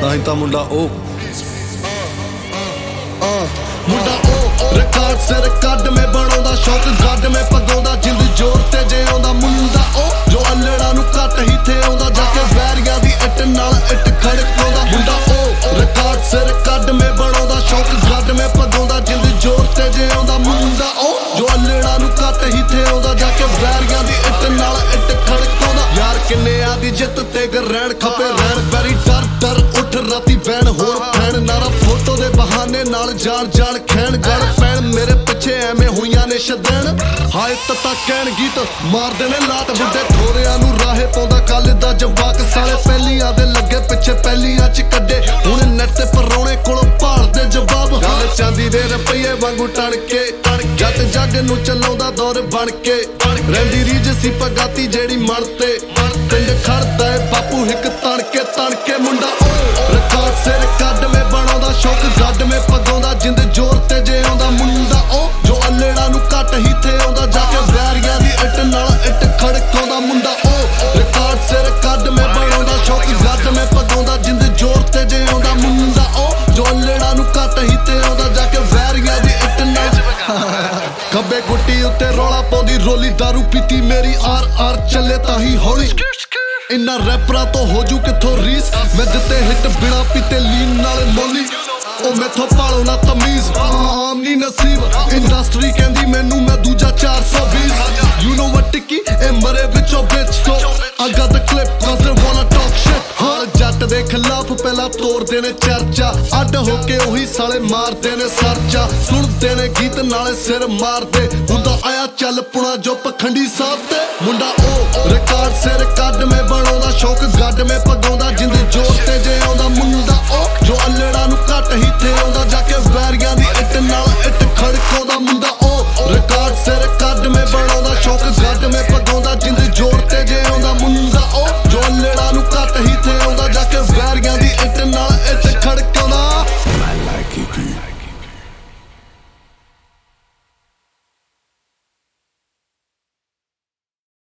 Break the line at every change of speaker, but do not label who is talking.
ਤਾਂ ਹੀ ਤਾਂ ਮੁੰਡਾ ਉਹ
ਮੁੰਡਾ ਉਹ ਰਿਕਾਰਡ ਸਿਰ ਕੱਢ ਮੈਂ ਬਣਾਉਂਦਾ ਸ਼ੌਕ ਗੱਡ ਮੈਂ ਪਗਾਉਂਦਾ ਜਿੰਦ ਜ਼ੋਰ ਤੇ ਜੇ ਆਉਂਦਾ ਮੁੰਡਾ ਉਹ ਜੋ ਅਲੜਾ ਨੂੰ ਘੱਟ ਹੀ ਥੇ ਆਉਂਦਾ ਜਾ ਕੇ ਵੈਰੀਆਂ ਦੀ ਇੱਟ ਨਾਲ ਇੱਟ ਖੜਕਾਉਂਦਾ ਮੁੰਡਾ ਉਹ ਰਿਕਾਰਡ ਸਿਰ ਕੱਢ ਮੈਂ ਬਣਾਉਂਦਾ ਸ਼ੌਕ ਗੱਡ ਮੈਂ ਪਗਾਉਂਦਾ ਜਿੰਦ ਜ਼ੋਰ ਤੇ ਜੇ ਆਉਂਦਾ ਮੁੰਡਾ ਉਹ ਜੋ ਅਲੜਾ ਨੂੰ ਘੱਟ ਹੀ ਥੇ ਆਉਂਦਾ ਜਾ ਕੇ ਵੈਰੀਆਂ ਦੀ ਇੱਟ ਨਾਲ ਇੱਟ ਖੜਕਾਉਂਦਾ ਯਾਰ ਕਿੰਨੇ ਆ ਦੀ ਜਿੱਤ ਤੇ ਰਹਿਣ ਖਪੇ ਰਹਿਣ ਪੈਰੀ ਡਰ ਡਰ ਉੱਠ ਰਾਤੀ ਬੈਣ ਹੋਰ ਫੈਣ ਨਾਰਾ ਫੋਟੋ ਦੇ ਬਹਾਨੇ ਨਾਲ ਜਾਣ ਜਾਣ ਖੈਣ ਗੜ ਪੈਣ ਮੇਰੇ ਪਿੱਛੇ ਐਵੇਂ ਹੋਈਆਂ ਨੇ ਸ਼ਦੈਣ ਹਾਏ ਤਤਾ ਕਹਿਣ ਗੀਤ ਮਾਰਦੇ ਨੇ ਲਾਟ ਬੁੱਢੇ ਠੋਰਿਆਂ ਨੂੰ ਰਾਹੇ ਪਾਉਂਦਾ ਕੱਲ ਦਾ ਜਵਾਕ ਸਾਲੇ ਪਹਿਲੀਆਂ ਦੇ ਲੱਗੇ ਪਿੱਛੇ ਪਹਿਲੀਆਂ ਚ ਕੱਢੇ ਹੁਣ ਨੈਟ ਤੇ ਪਰੌਣੇ ਕੋਲੋਂ ਭਾਲਦੇ ਜਵਾਬ ਗੱਲ ਚਾਂਦੀ ਦੇ ਰੁਪਈਏ ਵਾਂਗੂ ਟਣ ਕੇ ਜੱਟ ਜੱਗ ਨੂੰ ਚਲਾਉਂਦਾ ਦੌਰ ਬਣ ਕੇ ਰਹਿੰਦੀ ਰੀਜ ਸੀ ਪਗਾਤੀ ਜਿਹੜੀ ਮਨ ਤੇ ਪਿੰਡ ਖੜਦਾ ਏ ਬਾਪੂ ਹਿੱਕ ਤਣ ਕੇ ਮੁੰਡਾ ਉਹ ਰਿਕਾਰਡ ਸਿਰ ਕੱਢ ਮੈਂ ਬਣਾਉਂਦਾ ਸ਼ੌਕ ਗੱਡ ਮੈਂ ਪਗਾਉਂਦਾ ਜਿੰਦ ਜ਼ੋਰ ਤੇ ਜੇ ਆਉਂਦਾ ਮੁੰਡਾ ਉਹ ਜੋ ਅਲੜਾ ਨੂੰ ਘੱਟ ਹੀ ਥੇ ਆਉਂਦਾ ਜਾ ਕੇ ਵੈਰੀਆਂ ਦੀ ਇੱਟ ਨਾਲ ਇੱਟ ਖੜਕਾਉਂਦਾ ਮੁੰਡਾ ਉਹ ਰਿਕਾਰਡ ਸਿਰ ਕੱਢ ਮੈਂ ਬਣਾਉਂਦਾ ਸ਼ੌਕ ਗੱਡ ਮੈਂ ਪਗਾਉਂਦਾ ਜਿੰਦ ਜ਼ੋਰ ਤੇ ਜੇ ਆਉਂਦਾ ਮੁੰਡਾ ਉਹ ਜੋ ਅਲੜਾ ਨੂੰ ਘੱਟ ਹੀ ਥੇ ਆਉਂਦਾ ਜਾ ਕੇ ਵੈਰੀਆਂ ਦੀ ਇੱਟ ਨਾਲ ਖੱਬੇ ਗੁੱਟੀ ਉੱਤੇ ਰੌਲਾ ਪਾਉਂਦੀ ਰੋਲੀ ਦਾਰੂ ਪੀਤੀ ਮੇਰੀ ਆਰ ਚੱਲੇ ਤਾਂ ਹੀ ਹੌਲੀ ਇੰਨਾ ਰੈਪਰਾਂ ਤੋਂ ਹੋ ਜੂ ਕਿੱਥੋਂ ਰੀਸ ਮੈਂ ਦਿੱਤੇ ਹਿੱਟ ਬਿਨਾ ਪੀਤੇ ਲੀਨ ਨਾਲ ਮੋਲੀ ਉਹ ਮੈਥੋਂ ਪਾਲੋ ਨਾ ਤਮੀਜ਼ ਆਮ ਨੀ ਨਸੀਬ ਇੰਡਸਟਰੀ ਕਹਿੰਦੀ ਮੈਨੂੰ ਮੈਂ ਦੂਜਾ 420 ਯੂ ਨੋ ਵਟ ਟਿੱਕੀ ਇਹ ਮਰੇ ਵਿੱਚੋਂ ਵਿੱਚ ਸੋ I got the clip cause they wanna talk shit ਹਰ ਜੱਟ ਦੇ ਖਿਲਾਫ ਪਹਿਲਾਂ ਤੋੜਦੇ ਨੇ ਚਰਚਾ ਅੱਡ ਹੋ ਕੇ ਉਹੀ ਸਾਲੇ ਮਾਰਦੇ ਨੇ ਸਰਚਾ ਸੁਣਦੇ ਨੇ ਗੀਤ ਨਾਲੇ ਸਿਰ ਮਾਰਦੇ ਹੁੰਦਾ ਆਇਆ ਚੱਲ ਪੁਣਾ ਜੋ ਪਖੰਡੀ ਸਾਹਿਬ ਤੇ ਮੁੰਡਾ ਉਹ ਰਿਕਾਰਡ ਸਿਰ